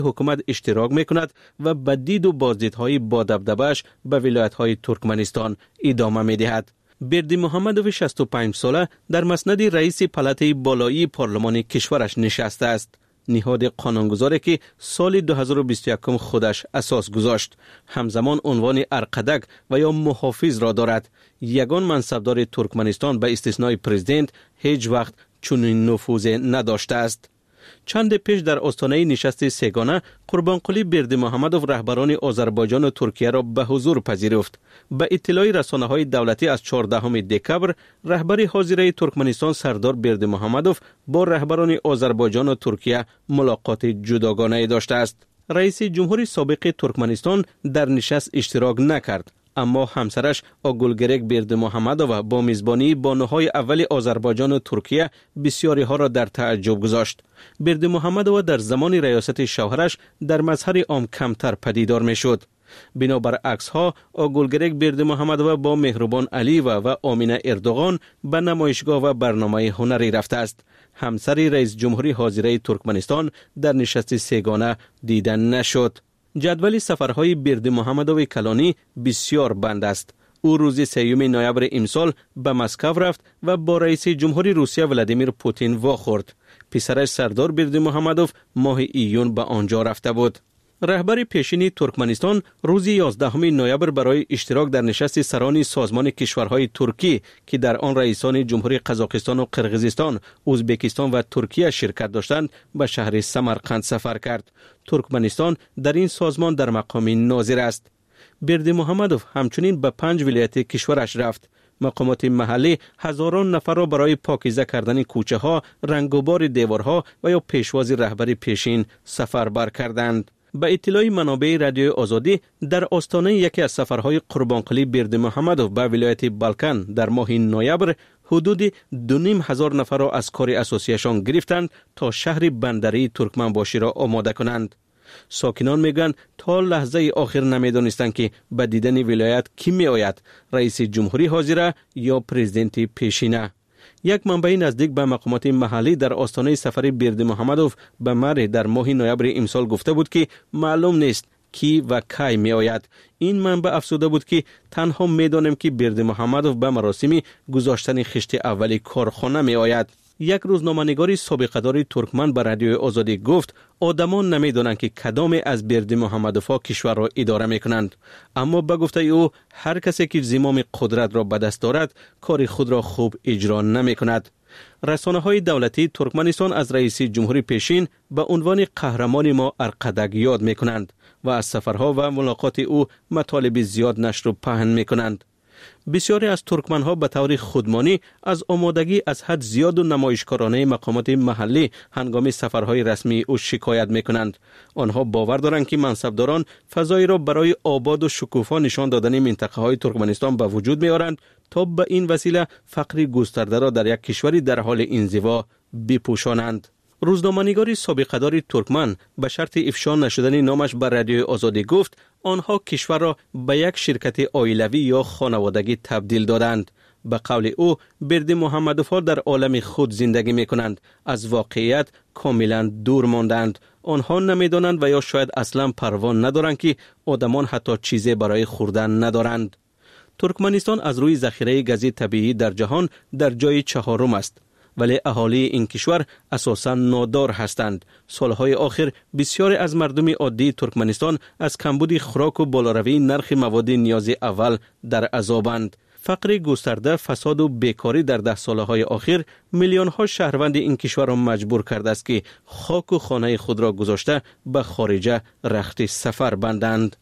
حکومت اشتراک میکند و به دید و بازدیدهای با دبدبه‌اش به ولایت‌های ترکمنستان ادامه میدهد. بردی محمدوف 65 ساله در مسند رئیس پلات بالایی پارلمان کشورش نشسته است. نهاد قانونگذاری که سال 2021 خودش اساس گذاشت، همزمان عنوان ارقدک و یا محافظ را دارد. یگان منصبدار ترکمنستان به استثنای پرزیدنت هیچ وقت چنین نفوذ نداشته است. چند پیش در آستانه نشست سگانه قربانقلی بردی محمدوف رهبران آذربایجان و ترکیه را به حضور پذیرفت. به اطلاع رسانه‌های دولتی از 14 دکبر رهبر حاضره ترکمنستان سردار بردی محمدوف با رهبران آذربایجان و ترکیه ملاقات جداگانه داشته است. رئیس جمهور سابق ترکمنستان در نشست اشتراک نکرد، اما همسرش آگولگرک بردی محمدوف با میزبانی بانوهای اول آذربایجان و ترکیه بسیاری ها را در تعجب گذاشت. بردی محمدوف در زمان ریاست شوهرش در مظهر عام کمتر پدیدار می شد. بنابر عکس ها آگولگرک بردی محمدوف با مهربان علیو و آمینه اردوغان به نمایشگاه و برنامه هنری رفته است. همسر رئیس جمهوری حاضره ترکمنستان در نشست سگانه دیده نشد. جدول سفرهای بردی محمدوف کلانی بسیار بند است. او روز 3 نوامبر امسال به مسکو رفت و با رئیس جمهوری روسیه ولادیمیر پوتین واخورد. پسرش سردار بردی محمدوف ماه ایون به آنجا رفته بود. رهبر پیشین ترکمنستان روز 11 نوامبر برای اشتراک در نشست سران سازمان کشورهای ترکی که در آن رئیسان جمهوری قزاقستان و قرقیزستان، ازبکستان و ترکیه شرکت داشتند به شهر سمرقند سفر کرد. ترکمنستان در این سازمان در مقام ناظر است. بردی محمدوف همچنین به 5 ولایت کشورش رفت. مقامات محلی هزاران نفر را برای پاکیزه کردن کوچه ها، رنگوبار دیوارها و یا پیشواز رهبر پیشین سفربر کردند. به اطلاع منابع رادیوی آزادی در آستانه یکی از سفرهای قربانقلی بردی محمدوف به ولایت بالکان در ماه نوامبر حدود 2,500 نفر را از کار اساسیشان گرفتند تا شهر بندری ترکمنباشی را آماده کنند. ساکنان میگن تا لحظه آخر نمیدانستند که به دیدن ولایت کی می آید، رئیس جمهوری حاضره یا پرزیدنت پیشینه. یک منبع نزدیک به مقامات محلی در آستانه سفر بردی محمدوف به مر در ماه نوامبر امسال گفته بود که معلوم نیست کی و کی می آید. این منبع افزوده بود که تنها می دانیم که بردی محمدوف به مراسم گذاشتن خشت اولی کارخانه می آید. یک روزنامه‌نگار سابقه‌دار ترکمن به رادیوی آزادی گفت آدمان نمی‌دانند که کدام از بردی محمدوف‌ها کشور را اداره می‌کنند، اما به گفته او هر کسی که زمام قدرت را به دست دارد کار خود را خوب اجرا نمی‌کند. رسانه‌های دولتی ترکمنستان از رئیس جمهوری پیشین به عنوان قهرمان ما ارقدک یاد می‌کنند و از سفرها و ملاقات او مطالب زیاد نشر و پهن می‌کنند. بسیاری از ترکمنها به طور خودمانی از آمادگی از حد زیاد و نمایشکارانه مقامات محلی هنگام سفرهای رسمی او شکایت میکنند. آنها باور دارند که منصبداران فضایی را برای آباد و شکوفا نشان دادن منطقه های ترکمنستان به وجود میارند تا به این وسیله فقر گسترده را در یک کشوری در حال انزوا بپوشانند. روزنامه‌نگار سابقه‌دار ترکمن به شرط افشا نشدن نامش به رادیوی آزادی گفت آنها کشور را به یک شرکت عائلوی یا خانوادگی تبدیل دادند. به قول او بردی محمدوف‌ها در عالم خود زندگی می‌کنند، از واقعیت کاملا دور ماندند. آنها نمی‌دانند و یا شاید اصلا پروا ندارند که آدمان حتی چیزی برای خوردن ندارند. ترکمنستان از روی ذخیره گاز طبیعی در جهان در جای 4 است، ولی اهالی این کشور اساساً نادار هستند. سالهای آخر بسیاری از مردم عادی ترکمنستان از کمبود خوراک و بالاروی نرخ مواد نیاز اول در عذابند. فقر گسترده، فساد و بیکاری در 10 سالهای آخر میلیون ها شهروند این کشور را مجبور کرده است که خاک و خانه خود را گذاشته به خارج رخت سفر بندند.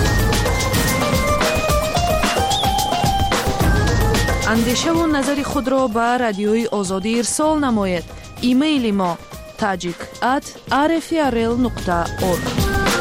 اندیشه و نظر خود را به رادیوی آزادی ارسال نماید. ایمیل ما tajik@rfrl.org.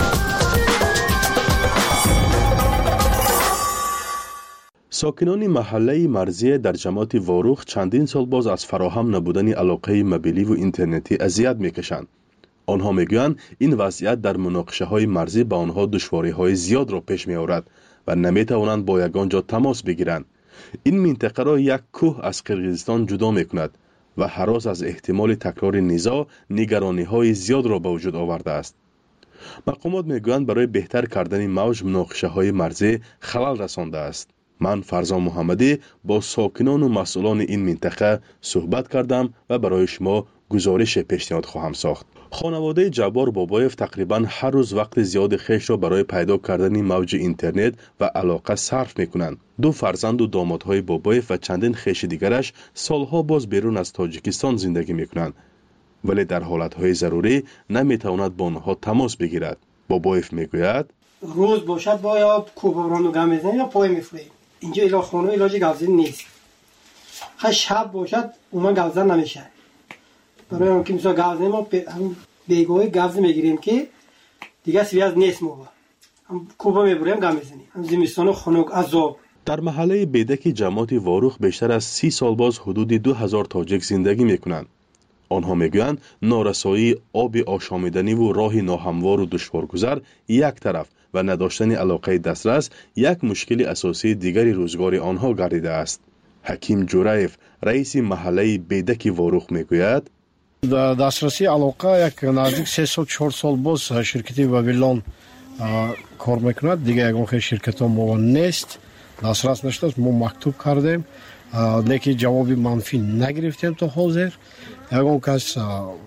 ساکنان محله مرزیه در جماعت واروخ چندین سال باز از فراهم نبودن علاقه موبیلی و اینترنتی اذیت میکشند. آنها میگویند این وضعیت در مناقشه های مرزی به آنها دشواری های زیاد را پیش می آورد و نمیتوانند با یگان جا تماس بگیرند. این منطقه را یک کوه از قرقیزستان جدا می کند و هراس از احتمال تکرار نزاع نگرانی های زیاد را به وجود آورده است. مقامات میگویند برای بهتر کردن موج مناقشه های مرزی خلل رسانده است. من فرزان محمدی با ساکنان و مسئولان این منطقه صحبت کردم و برای شما گزارش پیشنهاد خواهم ساخت. خانواده جبار بابایف تقریبا هر روز وقت زیاد خویش را برای پیدا کردن موج اینترنت و علاقه صرف میکنند. 2 فرزند و دامادهای بابایف و چندین خویش دیگرش سالها باز بیرون از تاجیکستان زندگی میکنند، ولی در حالتهای ضروری نمیتواند با آنها تماس بگیرد. بابایف میگوید روز باشد با یا کوبران و گم بزنیم یا پای میفریم. اینجا ایلا خانه علاج گوزن نیست. شب باشد اومن گوزن نمیشه. برای اون که مثلا گوزن ما بیگوی گوزن میگیریم که دیگه سویاز نیست ما. هم کوبا میبریم گم بزنیم. هم زمستان خنک عذاب. در محله بیدک جماعت واروخ بیشتر از 30 سال باز حدود 2000 تاجیک زندگی میکنند. آنها میگویند نارسایی آب آشامیدنی و راه ناهموار و دشوارگذر یک طرف و نداشتن علاقه دسترس یک مشکل اساسی دیگری روزگار آنها گردیده است. حکیم جورایف رئیس محله بیدک واروخ میگوید دسترسی علاقه یک نزدیک 3 سال 4 سال باز شرکتی واویلون کار میکند. دیگه یگان خیلی شرکت ها موان نیست، دسترس نشد. ما مکتوب کردیم لیکن جوابی منفی نگرفتیم تا حاضر. یگان کس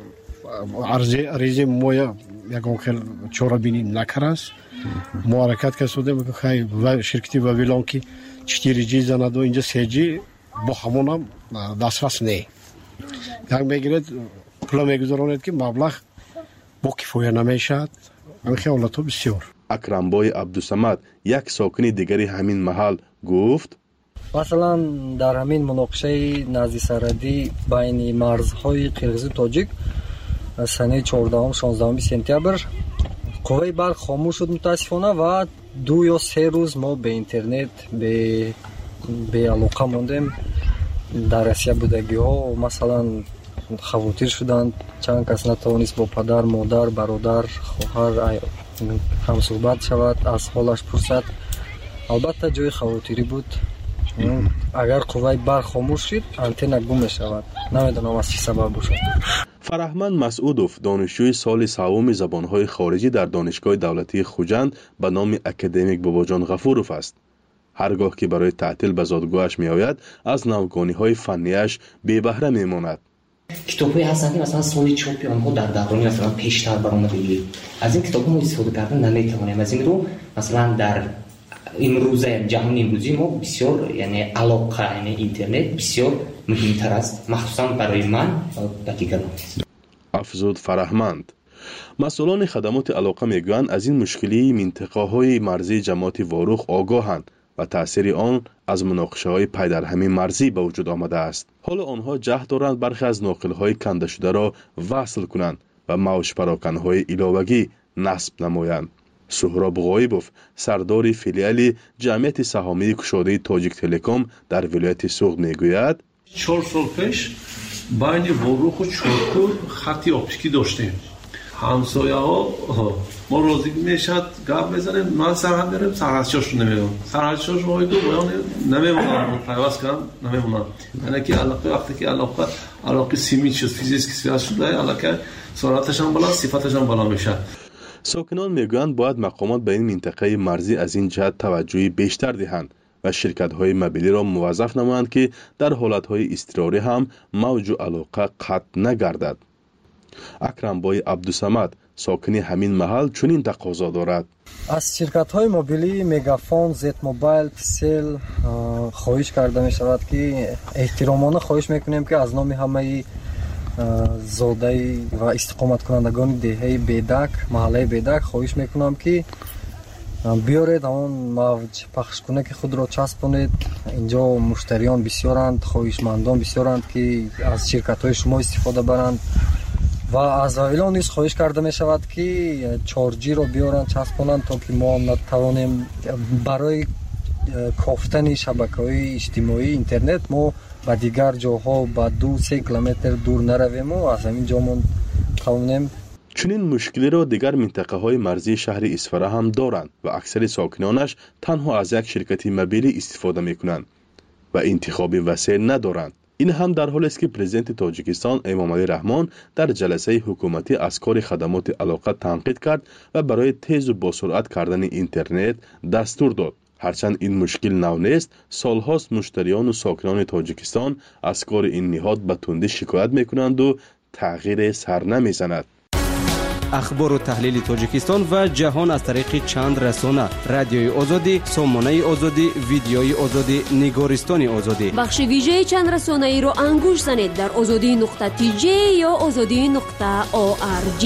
عرضی ما یگان خیلی چورابینی نکرد. ما حرکت کردیم که خیلی شرکتی واویلون که 4G زند و اینجا 3G با همون هم دسترس نه. یک میگیرد پول میگذارند که مبلغ با کفایه نمیشد. این خیالات بسیار. اکرمبای عبدالصمد یک ساکن دیگری همین محل گفت مثلا در همین مناقشه نزدی سرحدی بین مرزهای قرقیز و تاجیک سنه 14-16 سپتامبر قوه برق خاموش شد متاسفانه و 2 یا 3 روز ما به اینترنت به علاقه موندیم. در اسیا بودگی ها مثلا خواتیر شدند، چند کس نتوانست با پدر، مادر، برادر، خواهر هم صحبت شود، از حالش پرسد. البته جای خواتیری بود. اگر قوه برق خاموش شد آنتن گم شود. نمیدونم از چه سبب باشد. فرهمند مسعودوف دانشجوی سال سوم زبانهای خارجی در دانشگاه دولتی خوجند به نام اکادمیک باباجان غفوروف است. هرگاه که برای تعطیل به زادگاهش می آید از نوگانی‌های فنیش بی بهره می ماند. کتاب‌های هستند که مثلا سال چاپی آنها در دوران مثلا پیشتر برآمده. از این کتاب‌ها ما استفاده کردن نمی‌توانیم. از این رو مثلا در امروزه جهان امروزی ما بسیار یعنی علاقه یعنی اینترنت بسیار مهمتر است، مخصوصا برای من و دیگران. افزود فرهمند. مسئولان خدمات علاقه میگویند از این مشکلی منطقه‌های مرزی جماعت واروخ آگاهند و تأثیر آن از مناقشه‌های پی در همین مرزی به وجود آمده است. حالا آنها جهد دارند برخی از ناقل‌های کنده شده را وصل کنند و موج پراکن‌های علاوگی نصب نمایند. سهراب غایبوف سردار فیلیال جمعیت سهامی کشاده تاجیک تلکام در ولایت سوغد میگوید 4 سال پیش بین واروخ و چارکور خطی اپتیکی داشتیم. همسایه ها ما راضی میشد گپ بزنیم، ما سرحد میریم سرحدشاش نمیمون، سرحدشاش ما دو بیان نمیمونن، پیوست کردن نمیمونن. یعنی که علاقه وقتی که علاقه سیمی شد، فیزیکی سیاست شده، علاقه سرعتش هم بالا، صفتش هم بالا میشه. ساکنان میگویند باید مقامات به این منطقه مرزی از این جهت توجهی بیشتر دهند و شرکت‌های موبیلی را موظف نمایند که در حالت‌های اضطراری هم موج و علاقه قطع نگردد. اکرمبای عبدالصمد ساکن همین محل چنین تقاضا دارد. از شرکت‌های موبیلی مگافون، زد موبایل، پسل خواهش کرده می شود که احترامانه خواهش میکنیم که از نام همه زاده و استقامت کنندگان دهه بیدک، محله بیدک خواهش میکنم که بیارید همون موج پخش کنه که خود را چسبونید. اینجا مشتریان بسیارند، خواهشمندان بسیارند که از شرکت‌های شما استفاده برند و از اعلان نیز خواهش کرده می شود که 4G را بیارند چسبونند تا که ما نتوانیم برای کافتن شبکه‌های اجتماعی اینترنت ما به دیگر جاها به 2-3 کیلومتر دور نرویم و از همین جامون توانیم. چنین مشکلی را دیگر منطقه‌های مرزی شهر اصفهان هم دارند و اکثر ساکنانش تنها از یک شرکت موبیلی استفاده می‌کنند و انتخابی وسیع ندارند. این هم در حالی است که پرزیدنت تاجیکستان امامعلی رحمان در جلسه حکومتی از کار خدمات علاقه تنقید کرد و برای تیز و با سرعت کردن اینترنت دستور داد. هرچند این مشکل نو نیست، سالهاست مشتریان و ساکنان تاجیکستان از کار این نهاد به تندی شکایت میکنند و تغییر سر نمیزند. اخبار و تحلیل تاجیکستان و جهان از طریق چند رسانه: رادیوی آزادی، سامانه آزادی، ویدیوی آزادی، نگارستان آزادی. بخش ویژه چند رسانه ای رو انگوش زنید در azadi.tj یا azadi.org.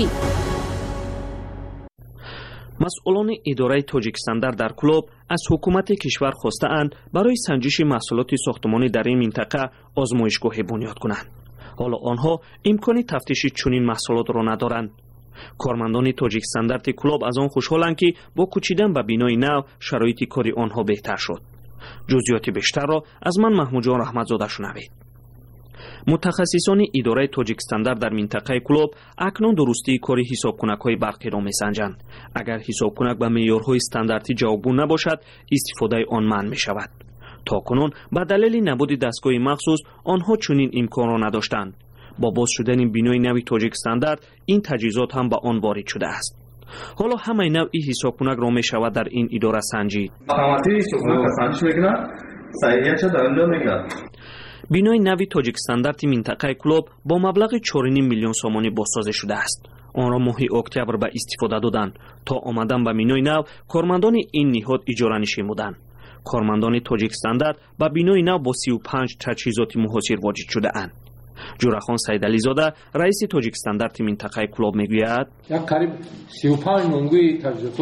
مسئولان اداره تاجیکستان در کلوب از حکومت کشور خواسته‌اند برای سنجش محصولات ساختمانی در این منطقه آزمایشگاه بنیاد کنند. حالا آنها امکان تفتیش چنین محصولات را ندارند. کارمندان تاجیکستان در کلوب از آن خوشحالند که با کوچیدن به بینای نو شرایط کاری آنها بهتر شد. جزئیات بیشتر را از من محمود جان رحمتزاده شنوید. متخصصان اداره تاجیکستان در منطقه کلوب اکنون درستی کاری حسابکنک‌های برقی را می‌سنجند. اگر حسابکنک به معیارهای استانداردی جوابگو نباشد، استفاده آن منع می‌شود. تاکنون به دلیل نبود دستگاه مخصوص آنها چنین امکان را نداشتند. با باز شدن بینای نوی تاجیکستان این تجهیزات هم به آن وارد شده است. حالا همه نوعی حسابکنک را می‌شود در این اداره سنجید. بینای نوی تاجیکستان در منطقه کلوب با مبلغ 4.5 میلیون سامانی بازسازی شده است. آن را ماه اکتبر به استفاده دادند. تا آمدن به بینای نو کارمندان این نهاد اجاره نشین بودند. کارمندان تاجیکستان به بینای نو با 35 تجهیزات محاصر واجد شده اند. جورخان سیدعلی زاده رئیس تاجیکستان در منطقه کلوب میگوید قریب 35 منگوی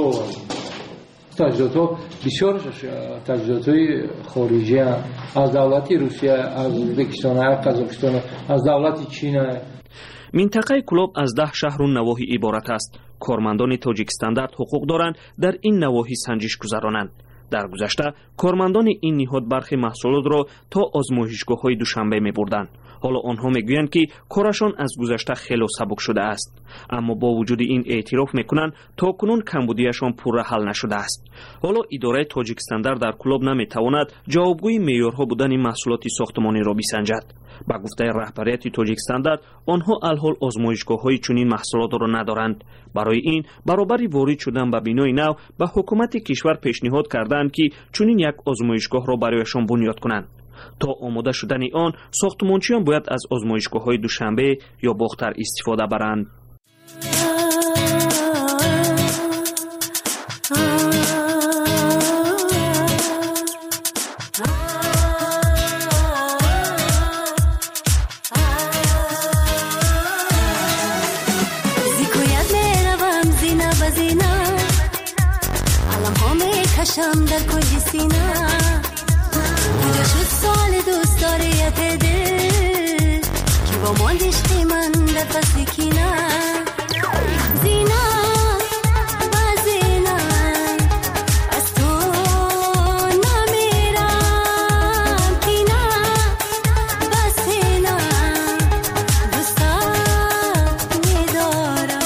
تجهیزات بسیار تجهیزات‌های خارجی از دولت روسیه، از ازبکستان، قزاقستان، از دولت چین. منطقه کلوب از 10 شهر و نواحی عبارت است. کارمندان تاجیکستان حقوق دارند در این نواحی سنجش گذرانند. در گذشته کارمندان این نهاد برخی محصولات را تا آزمایشگاه‌های دوشنبه می‌بردند. حالا آنها میگویند که کارشان از گذشته خیلی سبک شده است، اما با وجود این اعتراف میکنند تا کنون کمبودیشان پوره حل نشده است. حالا اداره تاجیکستان در کلوب نمیتواند جوابگوی معیارها بودن محصولات ساختمانی را بسنجد. با گفته رهبریت تاجیکستان آنها الحال آزمایشگاه‌های چنین محصولات را ندارند. برای این برابر وارد شدن به بینای نو به حکومت کشور پیشنهاد کردند که چنین یک آزمایشگاه را برایشان بنیاد کنند. تا آماده شدن آن ساختمانچیان باید از آزمایشگاه‌های دوشنبه یا باختر استفاده برند. کشم در کل سینه کجا شد سال دوست داریت دل که با ما دشتی من در فصل کینه زینه و زینه از تو نمیرم کینه و سینه دوستت میدارم.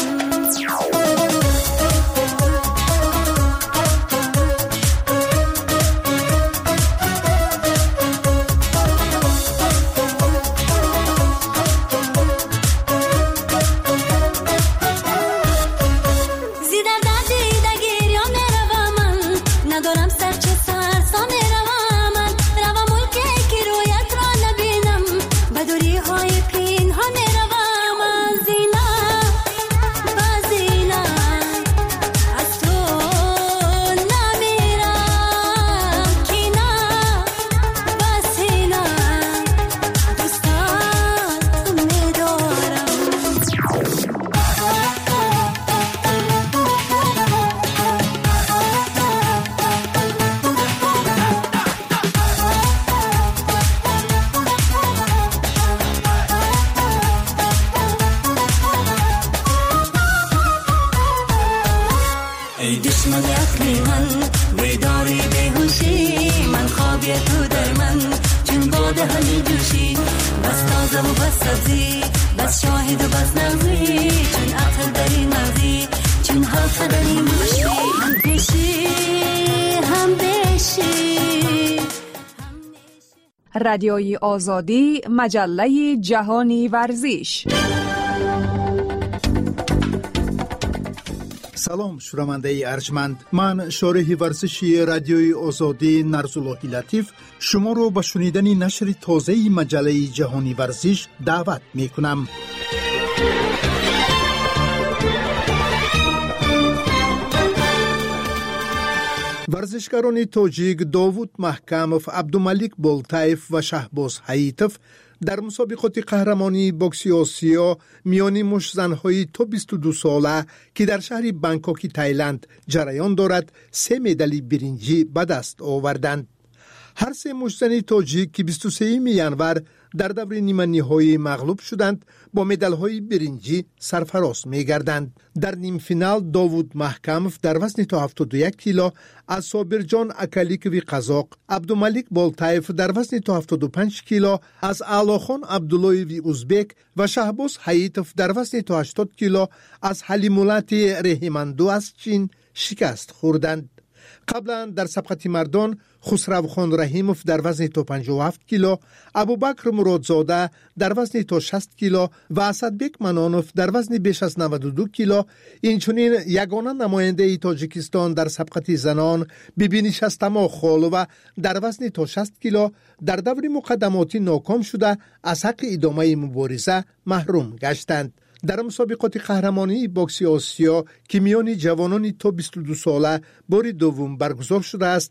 رادیوی آزادی، مجله جهانی ورزش. سلام شنونده ارجمند، من شارح ورزشی رادیوی آزادی نرزاللهی لطیف شما رو به شنیدن نشر تازه مجله جهانی ورزش دعوت می کنم. ورزشکاران تاجیک داوود محکمов، عبدالملک بولتایف و شهباز حییتов در مسابقات قهرمانی بوکس آسیا میان مشت‌زن‌های تا 22 ساله که در شهر بانکوک تایلند جریان دارد 3 مدال برنجی به دست آوردند. هر سه مشت‌زن تاجیک که 23 ینور در دور نیمه نهایی مغلوب شدند با مدال‌های برنجی سرفراز می‌گردند. در نیم فینال داوود محکمов در وزن تا 71 کیلو از صابرجان اکالیکوی قزاق، عبدالملک بولتایف در وزن تا 75 کیلو از اعلاخان عبداللهوی ازبک و شهباز حییتов در وزن تا 80 کیلو از حلیمولات رحیماندو از چین شکست خوردند. قبلا در سبقت مردان خسروخان رحیمov در وزن تا 57 کیلو، ابوبکر مرادزاده در وزن تا 60 کیلو و اسدبک منانوف در وزن بیش از 92 کیلو، اینچنین یگانه نماینده تاجیکستان در سبقت زنان بیبی شستما خالوه در وزن تا 60 کیلو در دور مقدماتی ناکام شده از حق ادامه مبارزه محروم گشتند. در مسابقات قهرمانی بوکس آسیا که میان جوانان تا 22 ساله بار دوم برگزار شده است،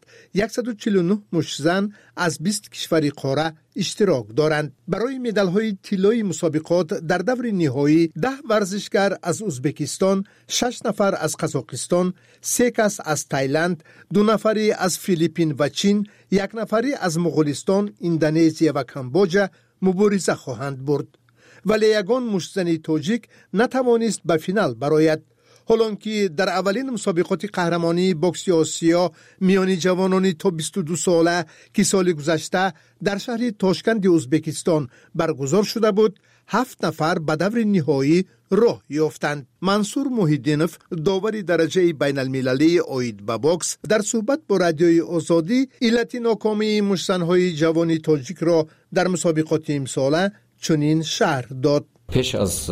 149 مشت‌زن از 20 کشور قاره اشتراک دارند. برای مدال‌های طلایی مسابقات در دور نهایی 10 ورزشکار از ازبکستان، 6 نفر از قزاقستان، 3 کس از تایلند، 2 نفری از فیلیپین و چین، 1 نفری از مغولستان، اندونزیا و کامبوجا مبارزه خواهند برد. ولی یگان مشت‌زن تاجیک نتوانست به فینال برآید. حالانکه در اولین مسابقات قهرمانی بوکس آسیا میان جوانان تا 22 ساله که سال گذشته در شهر تاشکند ازبکستان برگزار شده بود، 7 نفر به دور نهایی راه یافتند. منصور محیدینوف، داور درجه بین المللی عاید به بوکس، در صحبت با رادیوی آزادی علت ناکامی مشت‌زن‌های جوان تاجیک را در مسابقات امساله چنین شرح داد. پیش از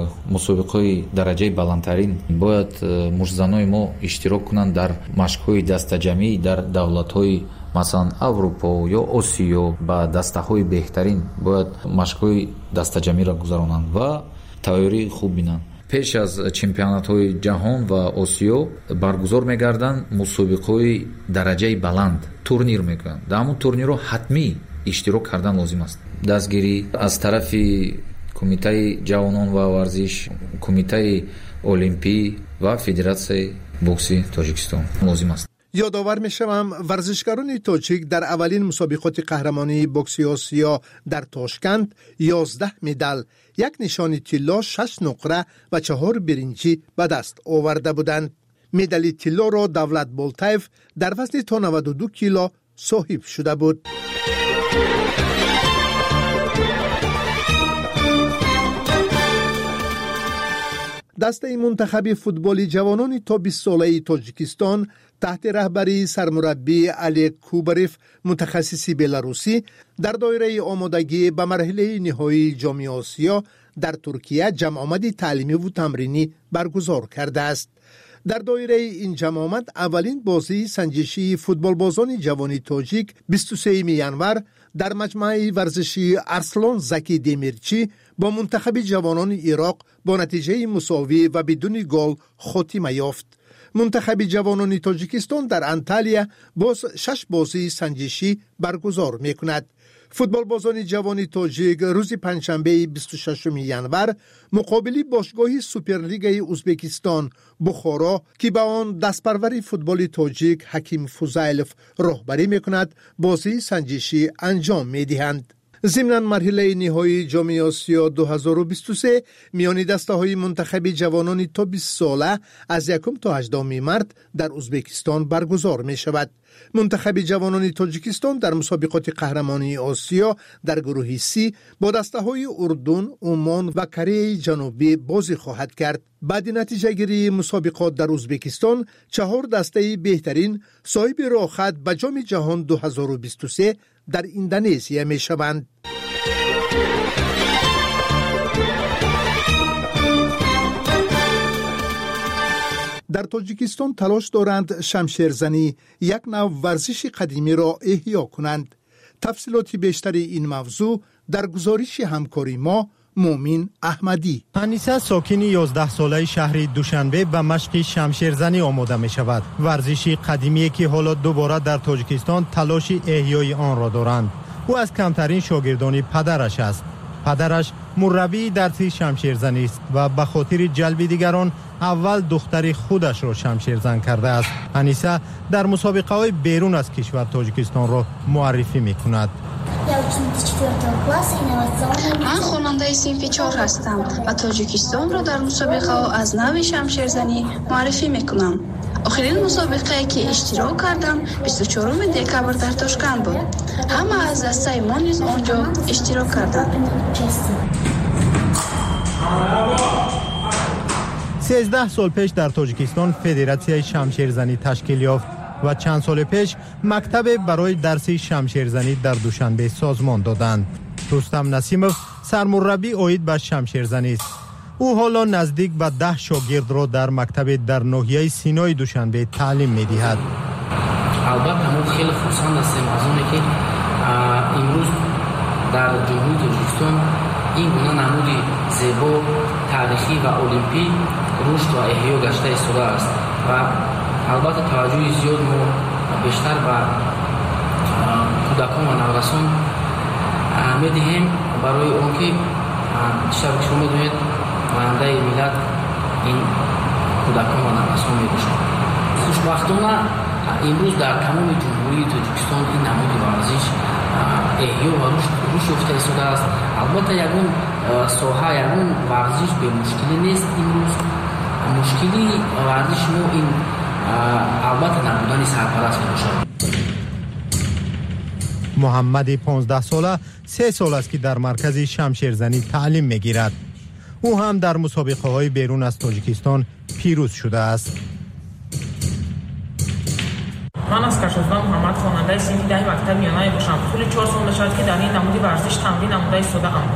مسابقه درجه بالاترین باید مشت‌زنان ما اشتراک کنند در مشق‌های دسته‌جمعی در دولت‌های مثلا اروپا یا آسیا با دسته‌های بهترین باید مشق‌های دسته‌جمعی را گذرانند و تیاری خوب بینند. پیش از چمپیونات‌های جهان و آسیا برگزار می‌گردند مسابقه‌های درجه بلند تورنیر می‌کنند. در همون تورنیر رو حتمی اشتراک کردن لازم است. دستگیری از طرف کمیته جوانان و ورزش، کمیته المپی و فدراسیون بوکس تاجیکستان لازم است. یادآور می‌شوم ورزشکاران تاجیک در اولین مسابقات قهرمانی بوکس آسیا در تاشکند 11 مدال، 1 نشان طلا، 6 نقره و 4 برنجی به دست آورده بودند. مدال طلا را دولت بولتایف در وزن تا 92 کیلو صاحب شده بود. دسته منتخب فوتبال جوانان تا 20 ساله تاجیکستان تحت رهبری سرمربی علی کوبریف متخصص بلاروسی در دایره آمادگی به مرحله نهایی جام آسیا در ترکیه جمع آمد تعلیمی و تمرینی برگزار کرده است. در دایره این جمع آمد اولین بازی سنجشی فوتبال بازان جوان تاجیک 23 ینور در مجمع ورزشی ارسلان زکی دمیرچی با منتخب جوانان عراق با نتیجه مساوی و بدون گل خاتمه یافت. منتخب جوانان تاجیکستان در انتالیا باز 6 بازی سنجشی برگزار می‌کند. فوتبال بازان جوان تاجیک روز پنجشنبه 26 ینور مقابل باشگاه سوپرلیگ ازبکستان بخارا که به آن دستپرور فوتبال تاجیک حکیم فوزایلوف راهبری می‌کند بازی سنجشی انجام می‌دهند. ضمن مرحله نهایی جام آسیا 2023 میان دسته‌های منتخب جوانان تا 20 ساله از 1 تا 18 مارس در ازبکستان برگزار می‌شود. منتخب جوانان تاجیکستان در مسابقات قهرمانی آسیا در گروه سی با دسته‌های اردن، عمان و کره جنوبی بازی خواهد کرد. بعد نتیجه گیری مسابقات در ازبکستان 4 دسته بهترین صاحب راه خط به جام جهان 2023 در اندونزیا می شوند. در تاجیکستان تلاش دارند شمشیرزنی یک نوع ورزش قدیمی را احیا کنند. تفصیلات بیشتری این موضوع در گزارش همکاری ما مومین احمدی. انیسه ساکن 11 ساله شهر دوشنبه به مشق شمشیرزنی آماده می شود. ورزشی قدیمی که حالا دوباره در تاجیکستان تلاش احیای آن را دارند. او از کمترین شاگردان پدرش است. پدرش مربی درس شمشیرزنی است و به خاطر جلب دیگران اول دختر خودش را شمشیرزن کرده است. انیسه در مسابقه های بیرون از کشور تاجیکستان را معرفی می کند. من خواننده صنف 4 هستم و تاجیکستان را در مسابقه ها از نوع شمشیرزنی معرفی می کنم. آخرین مسابقه که اشتراک کردم 24 دکبر در تاشکند بود. همه از دسته ما نیز آنجا اشتراک کردند. 13 سال پیش در تاجیکستان فدراسیون شمشیرزنی تشکیل یافت و چند سال پیش مکتب برای درس شمشیرزنی در دوشنبه سازمان دادند. رستم نسیموف سرمربی عاید به شمشیرزنی است. او حالا نزدیک به 10 شاگرد را در مکتب در ناحیه سینای دوشنبه تعلیم می‌دهد. البته ما خیلی خوشحال هستیم از اونی که امروز در جمهوری تاجیکستان این گونه نمودی زیبا تاریخی و المپی رشد و احیا گشته ایستاده است و البته توجه زیاد ما بیشتر به کودکان و نوجوانان می‌دهیم برای آنکه شب شما می‌دونید آینده ملت این کودکان و نوجوانان می‌باشند. خوشبختانه امروز در تمام جمهوری تاجیکستان این نمود ورزش احیا و رشد یافته ایستاده است. البته یگان ساحه یگان ورزش به مشکلی نیست. امروز مشکلی ورزش ما این البته نبودن سرپرست می‌باشد. محمد 15 ساله 3 سال است که در مرکز شمشیرزنی تعلیم می‌گیرد. او هم در مسابقه‌های بیرون از تاجیکستان پیروز شده است. من از کشازدان محمد خواننده صنف 10 مکتب میانه باشم. طول 4 سال شد که در این نمود ورزش تمرین نموده ایستاده ام.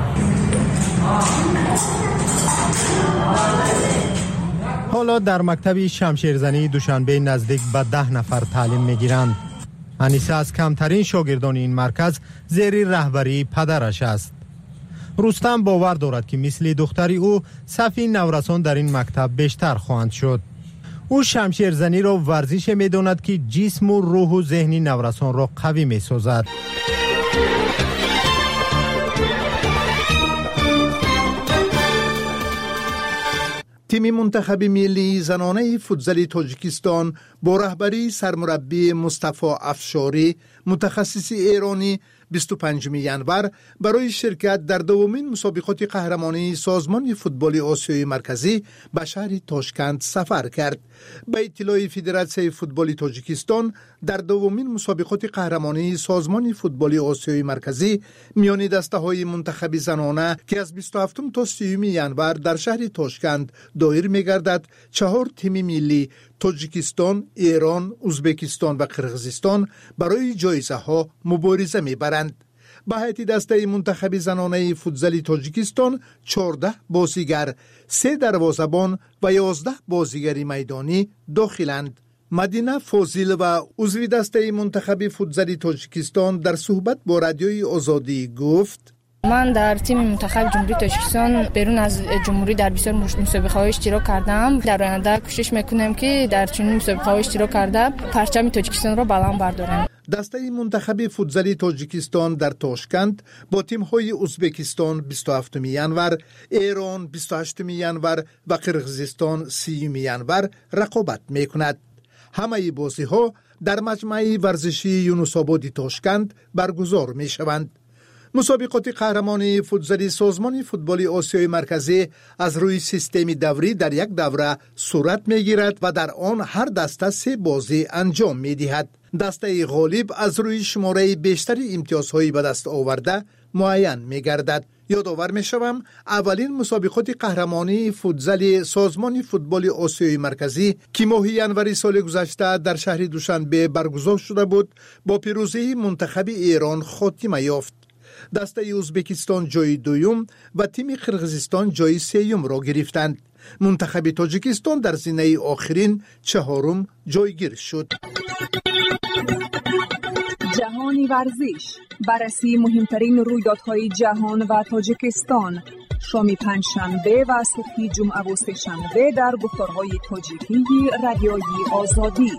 حالا در مکتب شمشیرزنی دوشنبه نزدیک به 10 نفر تعلیم می‌گیرند. انیسه از کمترین شاگردان این مرکز زیر رهبری پدرش است. رستم باور دارد که مثل دختری او صف نورسان در این مکتب بیشتر خواهند شد. او شمشیرزنی را ورزش می‌داند که جسم و روح و ذهن نورسان را قوی می‌سازد. تیم منتخب ملی زنانه فوتزال تاجیکستان با رهبری سرمربی مصطفی افشاری متخصص ایرانی 25 ینور برای شرکت در دومین مسابقات قهرمانی سازمان فوتبال آسیای مرکزی به شهر تاشکند سفر کرد. به اطلاع فدراسیون فوتبال تاجیکستان در دومین مسابقات قهرمانی سازمان فوتبال آسیای مرکزی میان دسته‌های منتخب زنانه که از 27 تا 30 ینور در شهر تاشکند دایر می‌گردد 4 تیم ملی تاجیکستان، ایران، ازبکستان و قرغیزستان برای جایزه‌ها مبارزه می‌برند. به هیئت دسته منتخب زنانه فوتزال تاجیکستان 14 بازیگر، 3 دروازه‌بان و 11 بازیگر میدانی داخلند. مدینه فاضل و عضو دسته منتخب فوتزال تاجیکستان در صحبت با رادیوی آزادی گفت: من در تیم منتخب جمهوری تاجیکستان بیرون از جمهوری در بسیار مسابقه‌های اشتراک کردم. در آینده کوشش میکنم که در چنین مسابقه‌های اشتراک کرده پرچم تاجیکستان را بلند بردارم. دسته منتخب فوتزال تاجیکستان در تاشکند با تیم‌های ازبکستان 27 ینور، ایران 28 ینور و قرغیزستان 30 ینور رقابت میکند. همه بازی‌ها در مجمع ورزشی یونس‌آباد تاشکند برگزار میشوند. مسابقات قهرمانی فوتزال سازمان فوتبال آسیای مرکزی از روی سیستم دوری در یک دوره صورت میگیرد و در آن هر دسته 3 بازی انجام میدهد. دسته غالب از روی شماره بیشتر امتیازهای به دست آورده معین میگردد. یادآور می‌شوم اولین مسابقات قهرمانی فوتزال سازمان فوتبال آسیای مرکزی که ماه ژانویه سال گذشته در شهر دوشنبه برگزار شده بود با پیروزی منتخب ایران خاتمه یافت. دسته ازبکستان جای دوم و تیم قرقیزستان جای سوم را گرفتند. منتخب تاجیکستان در زینه آخرین چهارم جایگیر شد. جهانی ورزش، بررسی مهمترین رویدادهای جهان و تاجیکستان، شام پنجشنبه و صبح جمعه و سه‌شنبه در گفتارهای تاجیکی رادیوی آزادی.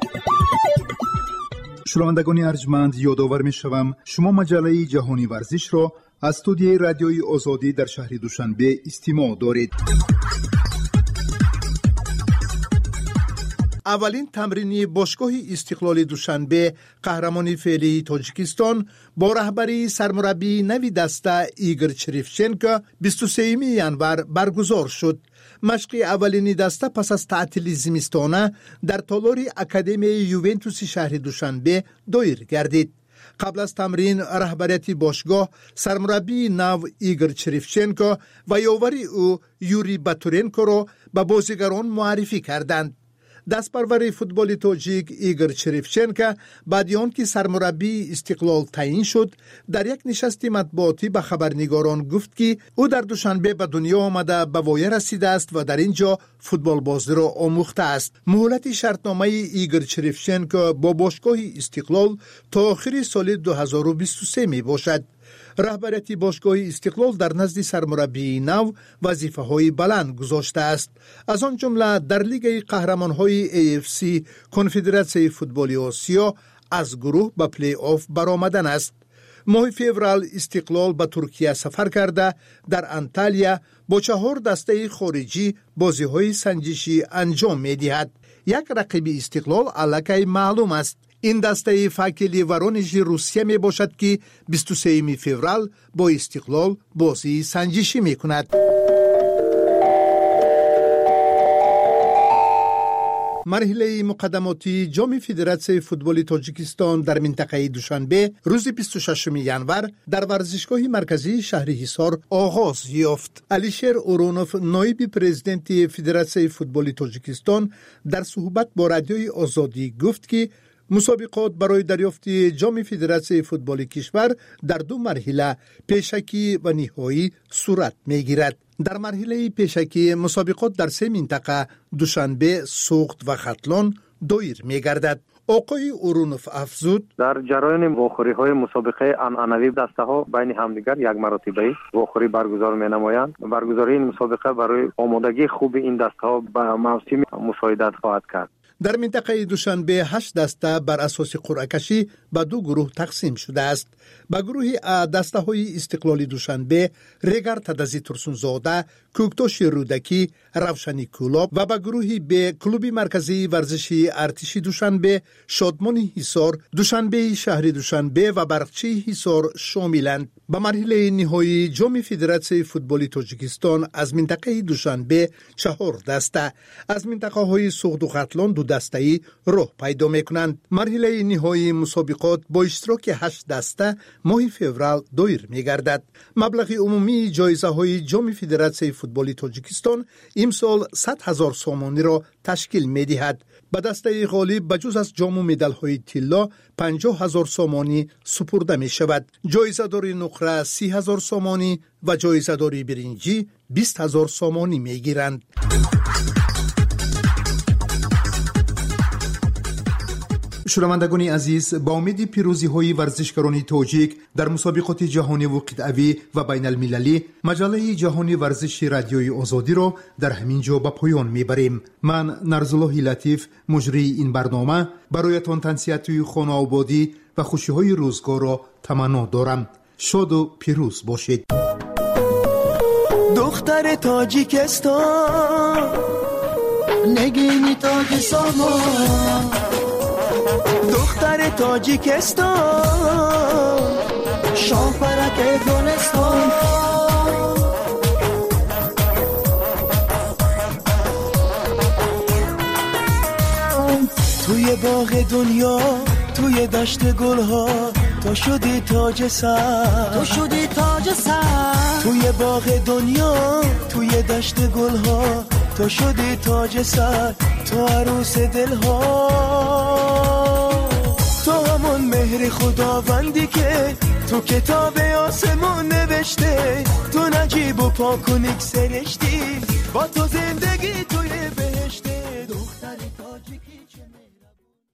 شنوندگان ارجمند، یادآور می‌شوم شما مجله جهانی ورزش را از استودیوی رادیوی آزادی در شهر دوشنبه استماع دارید. اولین تمرینی باشگاه استقلال دوشنبه قهرمانی فعلی تاجیکستان با رهبری سرمربی نوی دسته ایگور چریفچنکو 23 ژانویه برگزار شد. مشق اولین دسته پس از تعطیل زمستانه در تالار اکادمی یوونتوس شهر دوشنبه دایر گردید. قبل از تمرین رهبریت باشگاه سرمربی نو ایگور چریفچنکو و یاوری او یوری باتورنکو را به بازیگران معرفی کردند. دستپرور فوتبال تاجیک ایگور چریفچنکو بعد از آنکه سرمربی استقلال تعیین شد در یک نشست مطبوعاتی به خبرنگاران گفت که او در دوشنبه به دنیا آمده به وایه رسیده است و در اینجا فوتبال بازی را آموخته است. مهلت شرطنامه ایگور چریفچنکو با باشگاه استقلال تا آخر سال 2023 می باشد. رهبریت باشگاه استقلال در نزد سرمربی نو وظیفه‌های بلند گذاشته است. از آن جمله در لیگ قهرمان‌های AFC کنفدراسیون فوتبال آسیا از گروه به پلی آف برآمدن است. ماه فوریه استقلال به ترکیه سفر کرده در انتالیا با 4 دسته خارجی بازی‌های سنجشی انجام می‌دهد. یک رقیب استقلال الکی معلوم است. این دسته فاکلی ورونژ روسیه می باشد که 23 فوریه با استقلال بازی سنجشی می کند. مرحله مقدماتی جام فدراسیون فوتبال تاجیکستان در منطقه دوشنبه روز 26 ژانویه در ورزشگاه مرکزی شهر حصار آغاز یافت. علیشیر اورونوف نایب پرزیدنت فدراسیون فوتبال تاجیکستان در صحبت با رادیوی آزادی گفت که مسابقات برای دریافت جام فدراسیون فوتبال کشور در 2 مرحله پیشکی و نهایی صورت می‌گیرد. در مرحله پیشکی مسابقات در 3 منطقه دوشنبه، سوخت و ختلان دایر می‌گردد. آقای اورونوف افزود در جریان واخوری‌های مسابقه عنعنوی دسته‌ها بین همدیگر یک مرتبه واخوری برگزار می‌نمایند. برگزاری این مسابقه برای آمادگی خوب این دسته‌ها به موسم مساعدت خواهد کرد. در منطقه دوشنبه 8 دسته بر اساس قرعه کشی به 2 گروه تقسیم شده است. به گروه ا دسته های استقلال دوشنبه ریگر تدزی ترسونزاده، کوکتوش رودکی، روشنی کولاب و به گروه ب کلوب مرکزی ورزشی ارتشی دوشنبه، شادمانی حصار، دوشنبه شهر دوشنبه و برقچی حصار شاملند. به مرحله نهایی جام فدراسیون فوتبال تاجیکستان از منطقه دوشنبه 4 دسته، از منطقه های سوخت و ختلان 2 دسته‌ای راه پیدا می‌کنند. مرحله نهایی مسابقات با اشتراک 8 دسته ماه فوریه دایر می‌گردد. مبلغ عمومی جایزه‌های جام فدراسیون فوتبال تاجیکستان امسال 100,000 سومانی را تشکیل می‌دهد. به دسته غالب بجز از جام و مدال‌های طلا 50,000 سومانی سپرده می‌شود. جایزه‌دار نقره 30,000 سومانی و جایزه‌دار برنجی 20,000 سومانی می‌گیرند. شنوندگان عزیز، با امید پیروزی‌های ورزشکاران تاجیک در مسابقات جهانی و قطعه‌ای و بین المللی، مجله جهانی ورزش رادیوی آزادی را در همین جا به پایان می‌بریم. من نرزالله لطیف مجری این برنامه برایتان تنصیحات خانه آبادی و خوشی‌های روزگار را تمنا دارم. شاد و پیروز باشید. دختر تاجیکستان نگینی تاج سامان، دختر تاجیکستان شاپرک گلستان، توی باغ دنیا توی دشت گلها تو شدی تاج سر، تو شدی تاج سر، توی باغ دنیا، توی دشت گلها، تو شدی تاج سر، تو عروس دلها، تو همون مهر خداوندی که تو کتاب آسمون نوشته، تو نجیب و پاک و نیک سرشتی، با تو زندگی توی بهشته، دختر تاجیک.